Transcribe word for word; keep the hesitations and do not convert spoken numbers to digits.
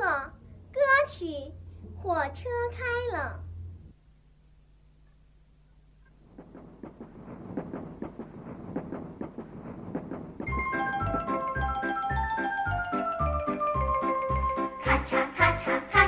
了。歌曲《火车开了》。 咔嚓咔嚓咔。